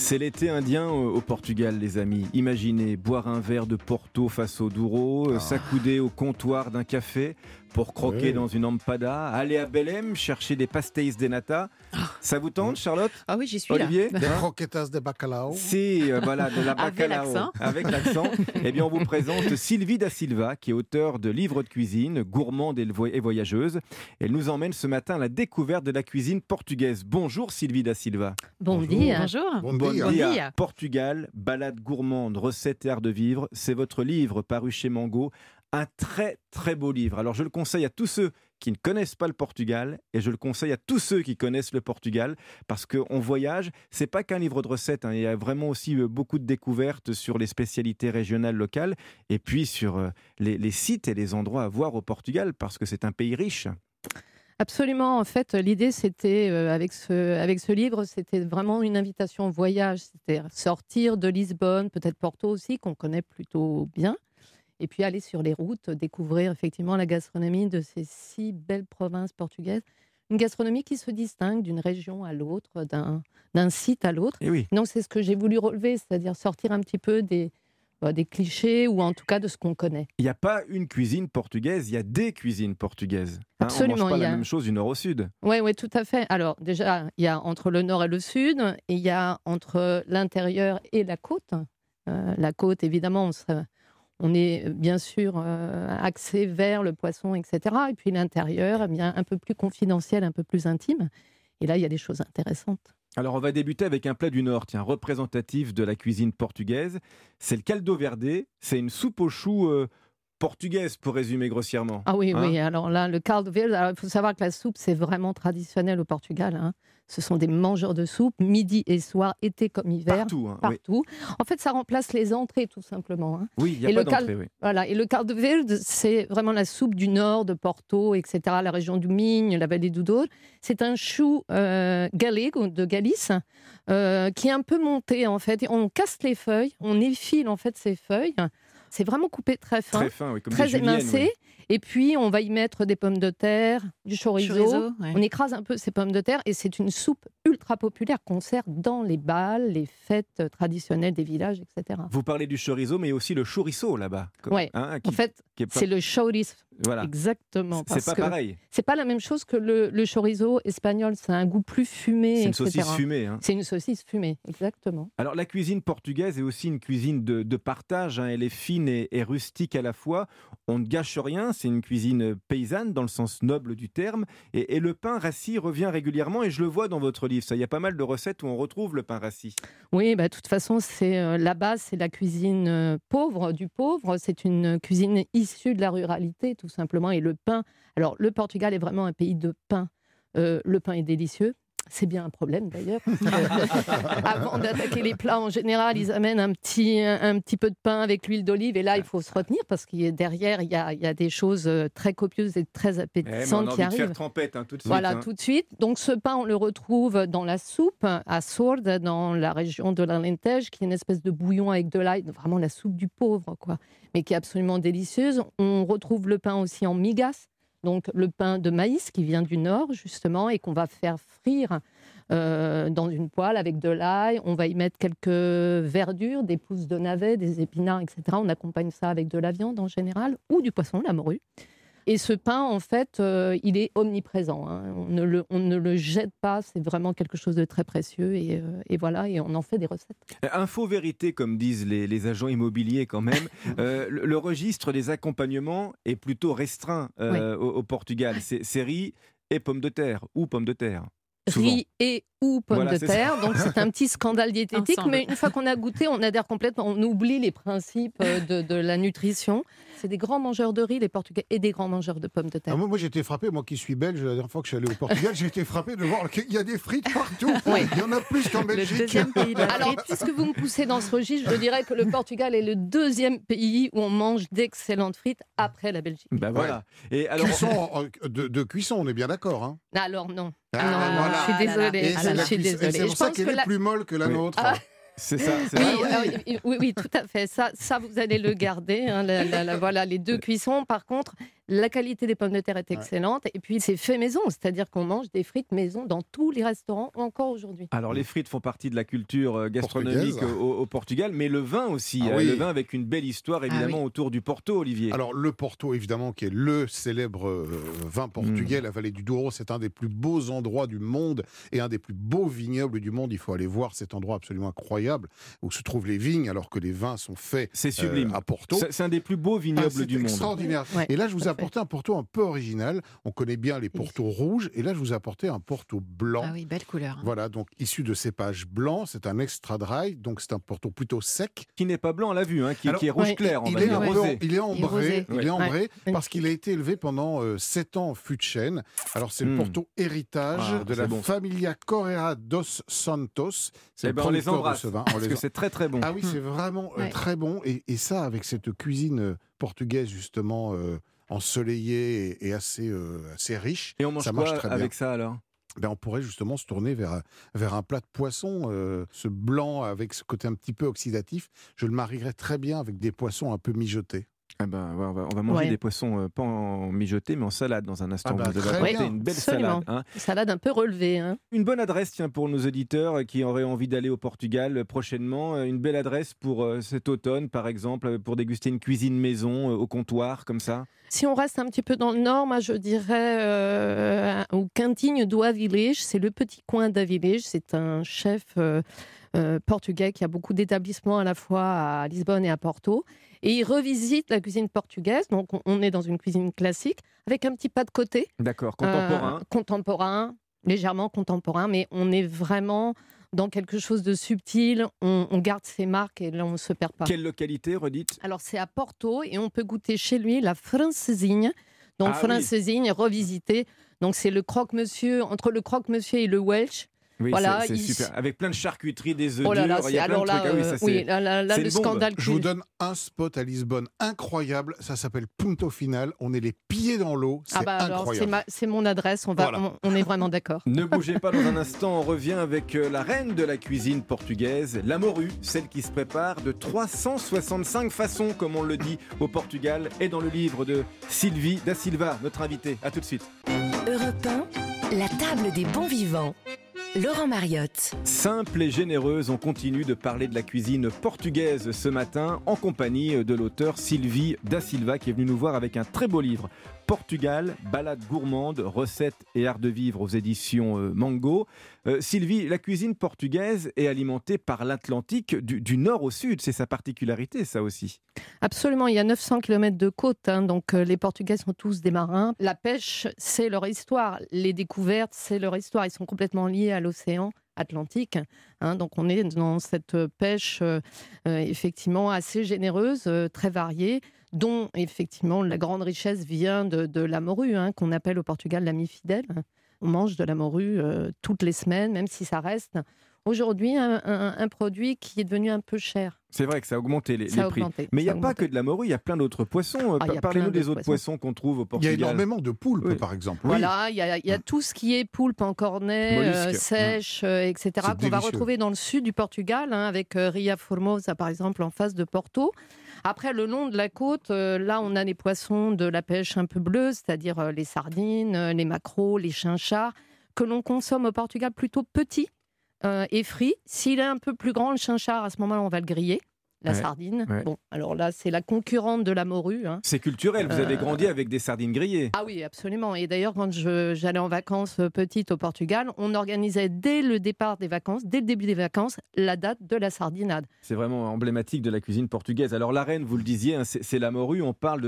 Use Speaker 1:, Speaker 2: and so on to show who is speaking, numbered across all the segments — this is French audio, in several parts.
Speaker 1: C'est l'été indien au Portugal, les amis. Imaginez boire un verre de Porto face au Douro, s'accouder au comptoir d'un café pour croquer dans une empada, aller à Belém chercher des pastéis de nata. Ça vous tente, Charlotte?
Speaker 2: Ah oui, j'y suis
Speaker 1: Olivier?
Speaker 2: là.
Speaker 3: Des croquetas de bacalao.
Speaker 1: Si, voilà, de la bacalao. Avec l'accent. Eh bien, on vous présente Sylvie da Silva, qui est auteure de livres de cuisine, gourmande et voyageuse. Elle nous emmène ce matin à la découverte de la cuisine portugaise. Bonjour Sylvie da Silva.
Speaker 2: Bon dia.
Speaker 3: Bonjour.
Speaker 1: Bon dia. Portugal, balade gourmande, recettes et art de vivre. C'est votre livre paru chez Mango. Un très très beau livre. Alors je le conseille à tous ceux qui ne connaissent pas le Portugal et je le conseille à tous ceux qui connaissent le Portugal parce qu'on voyage, c'est pas qu'un livre de recettes, hein. Il y a vraiment aussi beaucoup de découvertes sur les spécialités régionales locales et puis sur les sites et les endroits à voir au Portugal parce que c'est un pays riche.
Speaker 4: Absolument. En fait, l'idée, c'était, avec ce livre, c'était vraiment une invitation au voyage. C'était sortir de Lisbonne, peut-être Porto aussi, qu'on connaît plutôt bien, et puis aller sur les routes, découvrir effectivement la gastronomie de ces 6 belles provinces portugaises. Une gastronomie qui se distingue d'une région à l'autre, d'un site à l'autre.
Speaker 1: Et oui.
Speaker 4: Donc, c'est ce que j'ai voulu relever, c'est-à-dire sortir un petit peu des clichés ou en tout cas de ce qu'on connaît.
Speaker 1: Il n'y a pas une cuisine portugaise, il y a des cuisines portugaises.
Speaker 4: Absolument.
Speaker 1: On ne mange pas la même chose du nord au sud.
Speaker 4: Oui, tout à fait. Alors déjà, il y a entre le nord et le sud, et il y a entre l'intérieur et la côte. La côte, évidemment, on est bien sûr axé vers le poisson, etc. Et puis l'intérieur, eh bien, un peu plus confidentiel, un peu plus intime. Et là, il y a des choses intéressantes.
Speaker 1: Alors on va débuter avec un plat du Nord, représentatif de la cuisine portugaise. C'est le caldo verde, c'est une soupe aux choux portugaise pour résumer grossièrement.
Speaker 4: Ah oui, alors là, le caldo verde, il faut savoir que la soupe, c'est vraiment traditionnel au Portugal, hein. Ce sont des mangeurs de soupe, midi et soir, été comme hiver. Partout. Oui. En fait, ça remplace les entrées, tout simplement, hein.
Speaker 1: Oui, il n'y a pas d'entrée, oui.
Speaker 4: Voilà, et le caldo verde, c'est vraiment la soupe du nord, de Porto, etc., la région do Minho, la vallée do Douro. C'est un chou galego, de Galice, qui est un peu monté, en fait. On casse les feuilles, on effile, en fait, ces feuilles. C'est vraiment coupé très fin,
Speaker 1: oui, comme
Speaker 4: très émincé. Oui. Et puis, on va y mettre des pommes de terre, du chorizo. Ouais. On écrase un peu ces pommes de terre et c'est une soupe ultra populaire qu'on sert dans les bals, les fêtes traditionnelles des villages, etc.
Speaker 1: Vous parlez du chorizo, mais aussi le chouriço là-bas.
Speaker 4: Oui, en fait, c'est le chorizo.
Speaker 1: Voilà.
Speaker 4: Exactement.
Speaker 1: C'est pas pareil.
Speaker 4: C'est pas la même chose que le chorizo espagnol. C'est un goût plus fumé,
Speaker 1: C'est une
Speaker 4: etc.
Speaker 1: saucisse fumée. Hein.
Speaker 4: C'est une saucisse fumée, exactement.
Speaker 1: Alors la cuisine portugaise est aussi une cuisine de partage. Hein. Elle est fine et rustique à la fois. On ne gâche rien. C'est une cuisine paysanne dans le sens noble du terme. Et le pain rassis revient régulièrement. Et je le vois dans votre livre. Il y a pas mal de recettes où on retrouve le pain rassis.
Speaker 4: Oui, de toute façon, c'est la base, c'est la cuisine pauvre du pauvre. C'est une cuisine issue de la ruralité, tout simplement. Et le pain, alors le Portugal est vraiment un pays de pain. Le pain est délicieux. C'est bien un problème d'ailleurs. Avant d'attaquer les plats, en général, ils amènent un petit peu de pain avec l'huile d'olive. Et là, il faut se retenir parce qu'il y a derrière, il y a des choses très copieuses et très appétissantes qui arrivent.
Speaker 1: On a envie de faire trempette tout de suite.
Speaker 4: Voilà, tout de suite. Donc ce pain, on le retrouve dans la soupe à Sordes, dans la région de l'Alentejo, qui est une espèce de bouillon avec de l'ail, vraiment la soupe du pauvre, quoi, mais qui est absolument délicieuse. On retrouve le pain aussi en migas. Donc le pain de maïs qui vient du nord justement et qu'on va faire frire dans une poêle avec de l'ail. On va y mettre quelques verdures, des pousses de navets, des épinards, etc. On accompagne ça avec de la viande en général ou du poisson, la morue. Et ce pain, en fait, il est omniprésent, hein. On ne le jette pas, c'est vraiment quelque chose de très précieux et voilà, et on en fait des recettes.
Speaker 1: Info-vérité, comme disent les agents immobiliers quand même, le registre des accompagnements est plutôt restreint au Portugal. C'est riz et pommes de terre, ou pommes de terre. Souvent.
Speaker 4: Riz et ou pommes de terre, donc c'est un petit scandale diététique, mais une fois qu'on a goûté, on adhère complètement, on oublie les principes de la nutrition. C'est des grands mangeurs de riz, les Portugais, et des grands mangeurs de pommes de terre.
Speaker 3: Moi j'ai été frappé, moi qui suis belge, la dernière fois que je suis allé au Portugal, j'ai été frappé de voir qu'il y a des frites partout. Oui. Il y en a plus qu'en Belgique.
Speaker 2: Le deuxième pays de la frite.
Speaker 4: Alors, puisque vous me poussez dans ce registre, je dirais que le Portugal est le deuxième pays où on mange d'excellentes frites après la Belgique.
Speaker 1: Voilà. Et alors,
Speaker 3: de cuisson, on est bien d'accord, hein.
Speaker 4: Alors non.
Speaker 3: Voilà.
Speaker 4: Je suis désolée.
Speaker 3: Je suis désolée. C'est pour ça qu'elle est plus molle que la nôtre.
Speaker 1: C'est ça.
Speaker 4: Oui, tout à fait. Ça, vous allez le garder. Hein, voilà, les deux cuissons. Par contre, La qualité des pommes de terre est excellente. Et puis, c'est fait maison, c'est-à-dire qu'on mange des frites maison dans tous les restaurants, encore aujourd'hui.
Speaker 1: Alors, les frites font partie de la culture gastronomique au Portugal, mais le vin aussi. Le vin avec une belle histoire, évidemment, autour du Porto, Olivier.
Speaker 3: Alors, le Porto, évidemment, qui est le célèbre vin portugais, la vallée du Douro, c'est un des plus beaux endroits du monde et un des plus beaux vignobles du monde. Il faut aller voir cet endroit absolument incroyable où se trouvent les vignes, alors que les vins sont faits à Porto.
Speaker 1: C'est un des plus beaux vignobles du monde.
Speaker 3: C'est extraordinaire. Et là, je vous ai apporté un Porto un peu original. On connaît bien les Portos rouges. Et là, je vous ai apporté un Porto blanc.
Speaker 2: Ah oui, belle couleur.
Speaker 3: Voilà, donc issu de cépages blancs. C'est un extra dry. Donc, c'est un Porto plutôt sec.
Speaker 1: Qui n'est pas blanc à la vue, qui est rouge clair.
Speaker 3: Il est ambré parce qu'il a été élevé pendant 7 ans en fût de chêne. Alors, c'est le Porto héritage de la Familia Correa dos Santos. C'est le producteur de ce vin.
Speaker 1: Parce que c'est très très bon.
Speaker 3: Ah oui, c'est vraiment très bon. Et ça, avec cette cuisine portugaise, justement, ensoleillée et assez riche.
Speaker 1: Et on mange quoi avec ça alors ?
Speaker 3: On pourrait justement se tourner vers un plat de poisson. Ce blanc avec ce côté un petit peu oxydatif, je le marierais très bien avec des poissons un peu mijotés.
Speaker 1: On va manger des poissons pas en mijotés, mais en salade dans un instant. Vous avez apporté une belle salade.
Speaker 4: Salade un peu relevée.
Speaker 1: Une bonne adresse pour nos auditeurs qui auraient envie d'aller au Portugal prochainement. Une belle adresse pour cet automne, par exemple, pour déguster une cuisine maison au comptoir, comme ça.
Speaker 4: Si on reste un petit peu dans le nord, moi je dirais au Cantinho do Avilés. C'est le petit coin d'Avilés. C'est un chef portugais qui a beaucoup d'établissements à la fois à Lisbonne et à Porto. Et il revisite la cuisine portugaise. Donc on est dans une cuisine classique avec un petit pas de côté.
Speaker 1: D'accord,
Speaker 4: contemporain, légèrement contemporain, mais on est vraiment dans quelque chose de subtil. On garde ses marques et là on ne se perd pas.
Speaker 1: Quelle localité, redites ?
Speaker 4: Alors c'est à Porto et on peut goûter chez lui la francesinha. Donc francesinha revisitée. Donc c'est le croque-monsieur, entre le croque-monsieur et le Welsh.
Speaker 1: Oui, voilà, c'est super. Avec plein de charcuterie, des œufs durs, il y a plein de trucs.
Speaker 4: Le scandale.
Speaker 3: Je vous donne un spot à Lisbonne incroyable. Ça s'appelle Punto Final. On est les pieds dans l'eau. C'est incroyable.
Speaker 4: C'est mon adresse. On est vraiment d'accord.
Speaker 1: Ne bougez pas dans un instant. On revient avec la reine de la cuisine portugaise, la morue, celle qui se prépare de 365 façons, comme on le dit au Portugal, et dans le livre de Sylvie da Silva, notre invitée. À tout de suite.
Speaker 5: Europe 1, la table des bons vivants. Laurent Mariotte.
Speaker 1: Simple et généreuse, on continue de parler de la cuisine portugaise ce matin en compagnie de l'auteur Sylvie da Silva qui est venue nous voir avec un très beau livre. Portugal, balade gourmande, recettes et art de vivre aux éditions Mango. Sylvie, la cuisine portugaise est alimentée par l'Atlantique du nord au sud. C'est sa particularité, ça aussi.
Speaker 4: Absolument, il y a 900 km de côte, donc les Portugais sont tous des marins. La pêche, c'est leur histoire. Les découvertes, c'est leur histoire. Ils sont complètement liés à l'océan Atlantique. Donc on est dans cette pêche effectivement assez généreuse, très variée, dont effectivement la grande richesse vient de la morue, qu'on appelle au Portugal l'ami fidèle. On mange de la morue toutes les semaines, même si ça reste aujourd'hui un produit qui est devenu un peu cher.
Speaker 1: C'est vrai que ça a augmenté les prix. Mais il n'y a pas que de la morue, il y a plein d'autres poissons. Parlez-nous des autres poissons qu'on trouve au Portugal.
Speaker 3: Il y a énormément de poulpes, par exemple.
Speaker 4: Voilà, il y a tout ce qui est poulpe en cornet, sèche, etc., qu'on va retrouver dans le sud du Portugal, avec Ria Formosa, par exemple, en face de Porto. Après, le long de la côte, là, on a les poissons de la pêche un peu bleue, c'est-à-dire les sardines, les maquereaux, les chinchards, que l'on consomme au Portugal plutôt petits et frits. S'il est un peu plus grand, le chinchard, à ce moment-là, on va le griller. La sardine. Bon, alors là, c'est la concurrente de la morue.
Speaker 1: C'est culturel, vous avez grandi avec des sardines grillées.
Speaker 4: Ah oui, absolument. Et d'ailleurs, quand j'allais en vacances petite au Portugal, on organisait dès le départ des vacances, dès le début des vacances, la date de la sardinade.
Speaker 1: C'est vraiment emblématique de la cuisine portugaise. Alors la reine, vous le disiez, c'est la morue. On parle de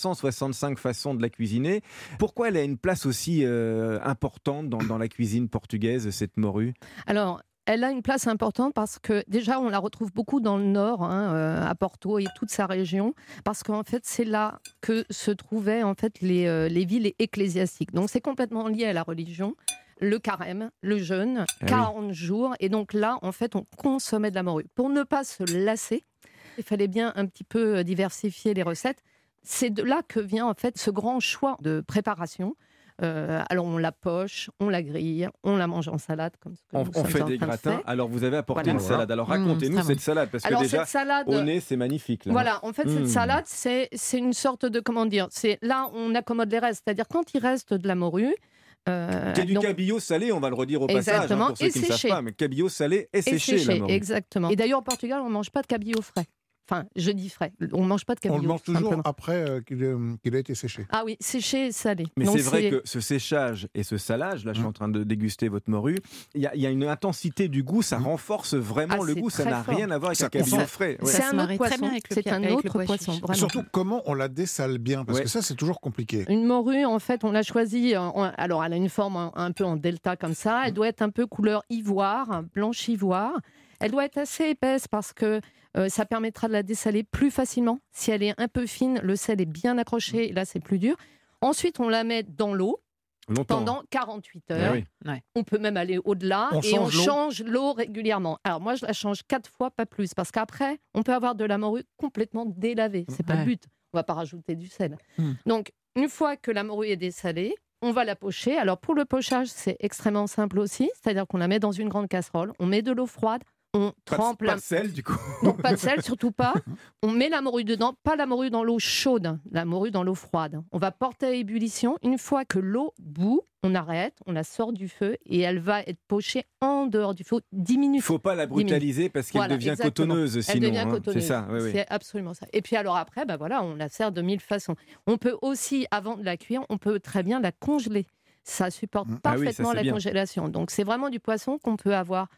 Speaker 1: 365 façons de la cuisiner. Pourquoi elle a une place aussi importante dans la cuisine portugaise, cette morue ?
Speaker 4: Alors, elle a une place importante parce que déjà on la retrouve beaucoup dans le nord, à Porto et toute sa région, parce qu'en fait c'est là que se trouvaient en fait les villes ecclésiastiques. Donc c'est complètement lié à la religion. Le carême, le jeûne, 40 jours, et donc là en fait on consommait de la morue. Pour ne pas se lasser, il fallait bien un petit peu diversifier les recettes. C'est de là que vient en fait ce grand choix de préparation. Alors on la poche, on la grille, on la mange en salade comme ce que nous
Speaker 1: On
Speaker 4: sommes
Speaker 1: fait
Speaker 4: en
Speaker 1: des
Speaker 4: train de
Speaker 1: gratins.
Speaker 4: faire.
Speaker 1: Alors vous avez apporté
Speaker 4: Voilà.
Speaker 1: une salade. Alors racontez-nous
Speaker 2: très
Speaker 1: cette
Speaker 2: bon.
Speaker 1: salade parce que
Speaker 4: Alors
Speaker 1: déjà
Speaker 4: cette salade,
Speaker 1: au nez c'est magnifique. Là.
Speaker 4: voilà, en fait cette salade c'est une sorte de c'est là on accommode les restes, c'est-à-dire quand il reste de la morue.
Speaker 1: C'est du
Speaker 4: donc-
Speaker 1: cabillaud salé, on va le redire au passage
Speaker 4: Exactement,
Speaker 1: pour ceux
Speaker 4: et
Speaker 1: qui ne savent
Speaker 4: séché.
Speaker 1: pas, mais cabillaud salé et
Speaker 4: Et
Speaker 1: séché. la morue.
Speaker 4: exactement. Et d'ailleurs au Portugal on ne mange pas de cabillaud frais. Enfin, je dis frais. On ne mange pas de
Speaker 3: On
Speaker 4: cabillaud.
Speaker 3: le mange toujours
Speaker 4: simplement.
Speaker 3: après qu'il a été séché.
Speaker 4: Ah oui, séché et salé.
Speaker 1: Mais
Speaker 4: Donc,
Speaker 1: c'est vrai que ce séchage et ce salage, là je suis en train de déguster votre morue, il y a une intensité du goût, ça renforce vraiment le
Speaker 4: c'est
Speaker 1: goût, ça
Speaker 4: très
Speaker 1: n'a
Speaker 4: fort.
Speaker 1: rien à voir avec
Speaker 3: Ça-
Speaker 1: un cabillaud
Speaker 3: ça-
Speaker 1: frais. Ouais.
Speaker 2: Ça
Speaker 4: C'est
Speaker 2: se
Speaker 4: un autre
Speaker 2: marie très
Speaker 4: poisson.
Speaker 2: bien avec le
Speaker 4: C'est un
Speaker 2: avec le
Speaker 4: autre
Speaker 2: pois
Speaker 4: poisson,
Speaker 2: chiche.
Speaker 4: vraiment.
Speaker 3: Surtout, comment on la dessale bien, parce
Speaker 1: Ouais.
Speaker 3: que ça, c'est toujours compliqué.
Speaker 4: Une morue, en fait, on l'a choisie. Alors, elle a une forme un peu en delta comme ça. Elle doit être un peu couleur ivoire, blanche ivoire. Elle doit être assez épaisse parce que ça permettra de la dessaler plus facilement. Si elle est un peu fine, le sel est bien accroché. Et là, c'est plus dur. Ensuite, on la met dans l'eau
Speaker 1: Longtemps.
Speaker 4: pendant 48
Speaker 1: Ah
Speaker 4: heures.
Speaker 1: oui.
Speaker 4: On peut même aller au-delà
Speaker 3: On
Speaker 4: et on
Speaker 3: change l'eau
Speaker 4: change l'eau régulièrement. Alors moi, je la change 4 fois, pas plus, parce qu'après, on peut avoir de la morue complètement délavée. C'est pas
Speaker 2: Ouais.
Speaker 4: le but. On va pas rajouter du sel.
Speaker 2: Hmm.
Speaker 4: Donc, une fois que la morue est dessalée, on va la pocher. Alors pour le pochage, c'est extrêmement simple aussi, c'est-à-dire qu'on la met dans une grande casserole, on met de l'eau froide, on trempe
Speaker 1: Pas de sel du coup.
Speaker 4: donc pas de sel, surtout pas. On met la morue dedans, pas la morue dans l'eau chaude, la morue dans l'eau froide. On va porter à ébullition. Une fois que l'eau bout, on arrête, on la sort du feu et elle va être pochée en dehors du feu 10
Speaker 1: Il
Speaker 4: minutes.
Speaker 1: ne faut pas la brutaliser parce qu'elle
Speaker 4: Voilà,
Speaker 1: devient
Speaker 4: exactement.
Speaker 1: cotonneuse
Speaker 4: Elle
Speaker 1: sinon.
Speaker 4: devient
Speaker 1: hein.
Speaker 4: cotonneuse.
Speaker 1: C'est ça, oui, oui.
Speaker 4: C'est absolument ça. Et puis alors après, voilà, on la sert de 1000 façons. On peut aussi, avant de la cuire, on peut très bien la congeler. Ça supporte
Speaker 1: Ah oui, ça,
Speaker 4: parfaitement
Speaker 1: c'est
Speaker 4: la
Speaker 1: bien.
Speaker 4: congélation. Donc c'est vraiment du poisson qu'on peut avoir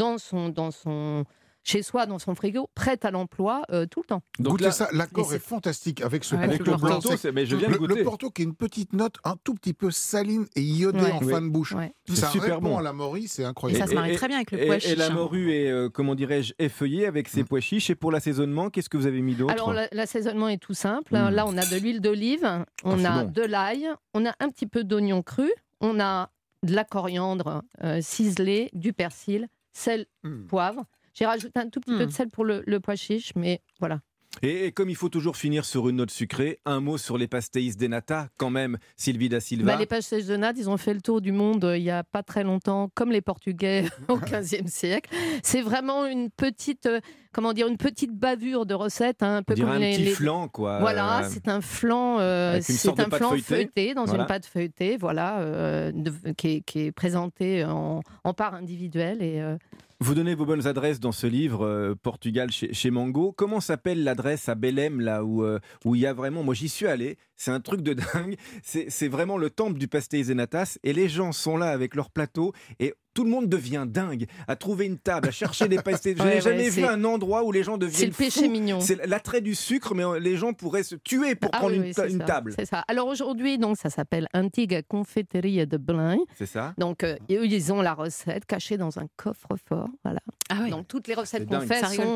Speaker 4: chez soi, dans son frigo, prête à l'emploi tout le temps.
Speaker 1: Donc
Speaker 3: Goûtez
Speaker 1: là,
Speaker 3: ça, l'accord
Speaker 4: et c'est-
Speaker 3: est fantastique avec ce
Speaker 2: Ouais,
Speaker 1: avec
Speaker 3: Porto
Speaker 1: le
Speaker 3: blanc.
Speaker 1: Porto, mais je viens de
Speaker 3: Le
Speaker 1: goûter.
Speaker 3: Porto qui a une petite note un tout petit peu saline et iodée
Speaker 4: Ouais.
Speaker 3: en
Speaker 1: Oui.
Speaker 3: fin de bouche.
Speaker 4: Ouais.
Speaker 1: C'est
Speaker 3: Ça
Speaker 1: super
Speaker 3: répond
Speaker 1: bon.
Speaker 3: à la morue, c'est
Speaker 2: Et
Speaker 3: incroyable.
Speaker 2: ça se marie très bien avec le pois chiche.
Speaker 1: Et la
Speaker 2: hein.
Speaker 1: morue est, comment dirais-je, effeuillée avec ses pois chiches. Et pour l'assaisonnement, qu'est-ce que vous avez mis d'autre?
Speaker 4: Alors l'assaisonnement est tout simple.
Speaker 1: Mm.
Speaker 4: Là, on a de l'huile d'olive, on
Speaker 1: c'est
Speaker 4: a
Speaker 1: bon.
Speaker 4: de l'ail, on a un petit peu d'oignon cru, on a de la coriandre ciselée, du persil, sel,
Speaker 3: Mm.
Speaker 4: poivre. J'ai rajouté un tout petit peu de sel pour le pois chiche, mais voilà.
Speaker 1: Et comme il faut toujours finir sur une note sucrée, un mot sur les pastéis de nata, quand même, Sylvie da Silva.
Speaker 4: Les pastéis de nata, ils ont fait le tour du monde il n'y a pas très longtemps, comme les Portugais au XVe siècle. C'est vraiment une petite, une petite bavure de recette, hein, un peu
Speaker 1: On dirait
Speaker 4: comme
Speaker 1: un petit flan, quoi.
Speaker 4: Voilà, c'est un flan,
Speaker 1: avec une sorte de pâte feuilletée.
Speaker 4: dans
Speaker 1: Voilà.
Speaker 4: une pâte feuilletée, voilà, qui est présentée en part individuelle.
Speaker 1: Vous donnez vos bonnes adresses dans ce livre, Portugal chez Mango. Comment s'appelle l'adresse à Belém, là où il y a vraiment... Moi, j'y suis allé, c'est un truc de dingue. C'est vraiment le temple du pastéis et natas. Et les gens sont là avec leur plateau et tout le monde devient dingue à trouver une table, à chercher des pastéis. Je n'ai jamais vu un endroit où les gens
Speaker 4: C'est
Speaker 1: deviennent
Speaker 4: le péché
Speaker 1: fous.
Speaker 4: mignon.
Speaker 1: C'est l'attrait du sucre, mais les gens pourraient se tuer pour prendre une
Speaker 4: c'est ça,
Speaker 1: table.
Speaker 4: C'est ça. Alors aujourd'hui, donc, ça s'appelle Antiga Confeiteria de Belém.
Speaker 1: C'est ça?
Speaker 4: Donc, eux, ils ont la recette cachée dans un coffre-fort. Voilà.
Speaker 2: Ah oui.
Speaker 4: Donc, toutes les recettes
Speaker 1: C'est
Speaker 4: qu'on
Speaker 1: dingue.
Speaker 4: fait
Speaker 2: Ça rigole
Speaker 4: sont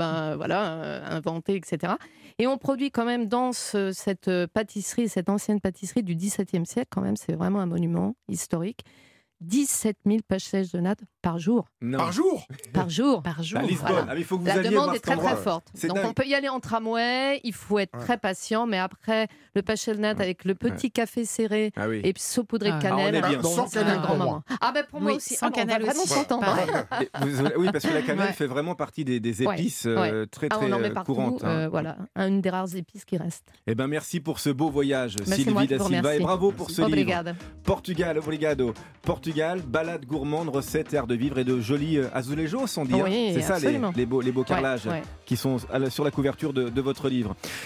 Speaker 2: pas.
Speaker 4: inventées, etc. Et on produit quand même dans cette pâtisserie, cette ancienne pâtisserie du XVIIe siècle, quand même, c'est vraiment un monument historique. 17 000 pastéis de nata par jour.
Speaker 1: Non.
Speaker 3: Par jour
Speaker 4: Par jour.
Speaker 2: Par jour.
Speaker 1: À Lisbonne.
Speaker 4: Voilà.
Speaker 1: Ah, mais il faut que vous
Speaker 4: La
Speaker 1: alliez
Speaker 4: demande
Speaker 1: voir
Speaker 4: est
Speaker 1: cet
Speaker 4: très
Speaker 1: endroit.
Speaker 4: très forte.
Speaker 1: C'est
Speaker 4: Donc
Speaker 1: dingue.
Speaker 4: on peut y aller en tramway, il faut être très patient, mais après le pastel nat avec le petit café serré
Speaker 1: Ah oui.
Speaker 4: et puis saupoudré de
Speaker 2: Ah,
Speaker 4: cannelle,
Speaker 1: on est bien.
Speaker 3: Sans
Speaker 4: c'est un
Speaker 3: cannelle
Speaker 4: grand
Speaker 3: pour moi.
Speaker 4: moment. Ah ben pour moi
Speaker 2: Oui,
Speaker 4: aussi,
Speaker 2: sans
Speaker 4: on va
Speaker 2: cannelle
Speaker 4: vraiment
Speaker 2: aussi.
Speaker 4: s'entendre.
Speaker 2: Pareil.
Speaker 1: Et oui, parce que la cannelle
Speaker 2: Ouais.
Speaker 1: fait vraiment partie des épices très
Speaker 4: Ah,
Speaker 1: très
Speaker 4: on en met partout,
Speaker 1: courantes. hein.
Speaker 4: voilà, une des rares épices qui reste.
Speaker 1: Eh ben merci pour ce beau voyage,
Speaker 4: c'est moi
Speaker 1: Sylvie
Speaker 4: qui
Speaker 1: da
Speaker 4: vous
Speaker 1: Silva, et
Speaker 4: remercie.
Speaker 1: bravo pour ce livre.
Speaker 4: Obrigada.
Speaker 1: Portugal, obrigado. Portugal, balade gourmande, recettes, art de vivre et de jolis azulejos, on dit. hein.
Speaker 4: Oui,
Speaker 1: C'est ça
Speaker 4: absolument.
Speaker 1: les beaux carrelages
Speaker 4: Ouais.
Speaker 1: qui sont sur la couverture de votre livre.